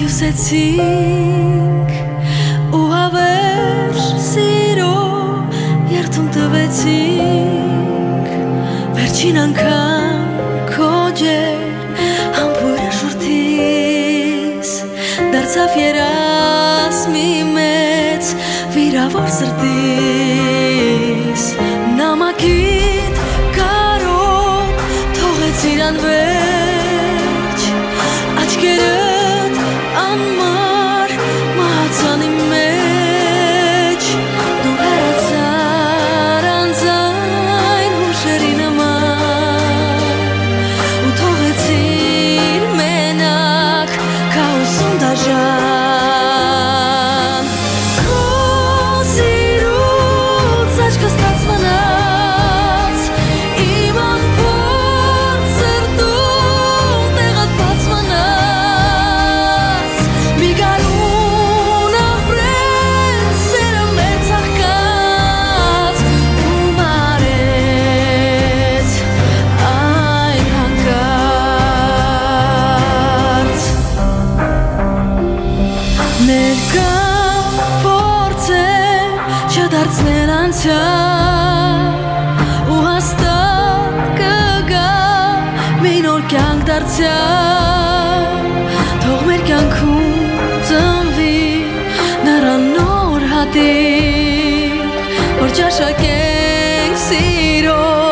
հյուսեցինք ու հավերժ սիրո երթում տվեցինք վերջին անգամ քո ջեր համբույրը շուրթիս դարձավ երաս մի մեծ վիրավոր սրտիս նամակիդ կարոտ թողեցիր անվերջ աչքերդ անմար մահացան իմ մեջ դու հեռացար անձայն հուշերի նման ու թողեցիր մենակ քաոսում դաժան քո սիրուց աչքս տաց մնաց իմ անփորձ սրտում տեղդ բաց մնաց մի գարուն ապրեց սերը մեծ աղքած ու մարեց այն հանկարծ ներկա փորձեր չդարձնել անցյալ ու հաստատ կգա մի նոր կյանք դարձյալ թող մեր կյանքում ծնվի նրա նոր հատիկ որ ճաշակենք սիրո